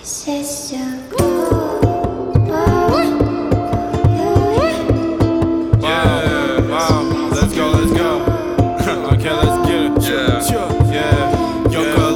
C'est sûr. Let's go. Okay, let's get it. Yeah.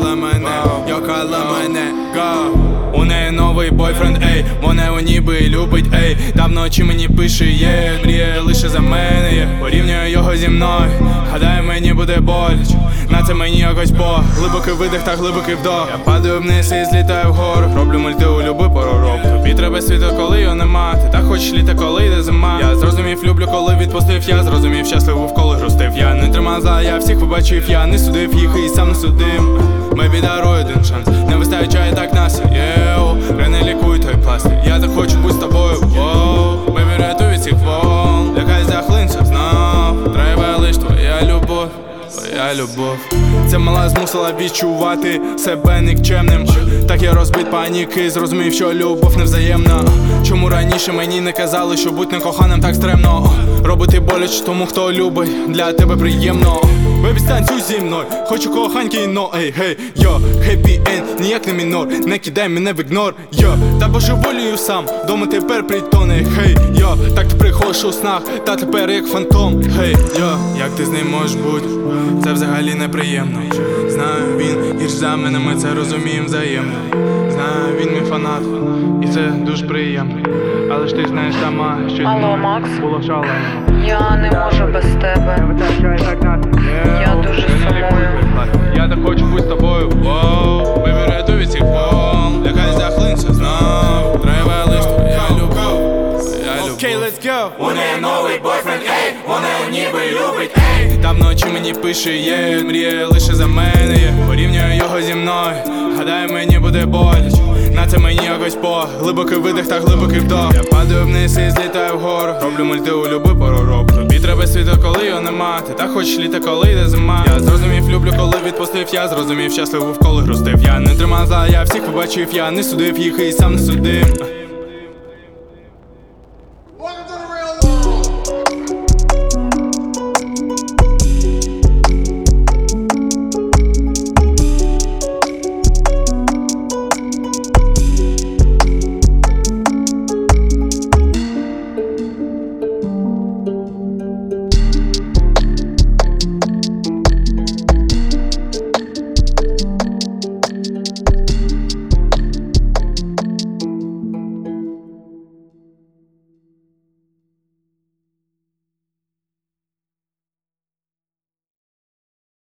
Йокала мене, go. У неї новий бойфренд, ей, вона у ніби любить, ей. Давно чи мені пише, є, мріє лише за мене, є. Порівнюю його зі мною, гадаю, мені буде боляче. На це мені якось Бог. Глибокий видих та глибокий вдох. Я падаю вниз і злітаю вгору. Роблю мульти у люби пору року. Тобі треба світло, коли його нема. Ти так хочеш літа, коли йде зима. Я зрозумів, люблю, коли відпустив. Я зрозумів, щасливо вколи грустив. Я не тримав зла, я всіх побачив. Я не судив їх і сам не судим. Мебі даруй один шанс, не вистачає так нас. Не лікуй той пластик. Я так хочу бути з тобою. Бебі, рятуй від цих волн. Нехай захлинься знов. Треба лиш твоя любов. Твоя любов. Ця мала змусила відчувати себе нікчемним. Так я розбит паніки, зрозумів, що любов невзаємна. Чому раніше мені не казали, що бути некоханим так стремно? Робити боляче тому, хто любить, для тебе приємно. Бебі, станцюй зі мною, хочу коханьки, но ей, гей, йо, хеппі енд, ніяк не мінор, не кидай мене в ігнор, йо, та божеволію сам, дома тепер притони, хей, йо, так ти приходиш у снах, та тепер як фантом, хей, йо, як ти з ним можеш бути, це взагалі неприємно. Знаю, він гірш за мене, ми це розуміємо взаємно. Знаю, він мій фанат, і це дуже приємно. Але ж ти знаєш сама, що Алло, Макс? було шалено. Я не можу без тебе. Я дуже сумую. Я так хочу бути з тобою. Бебі, рятуй від цих волн. Нехай захлинься знов. Треба лиш твоя любов. Окей, let's go. У неї новий бойфренд, ей. Вона ніби любить, ей. Давно чи мені пише, є. Мріє лише за мене, є. Порівнюю його зі мною. Гадаю, мені буде боляче. На це мені якось Бог. Глибокий видих та глибокий вдох. Я падаю вниз і злітаю вгору. Роблю мульти у люби пору року. Тобі треба світло, коли його нема. Ти так хочеш літа, коли йде зима. Я зрозумів, люблю, коли відпустив. Я зрозумів, щасливо вколи грустив. Я не тримав зла, я всіх побачив. Я не судив їх і сам не судим.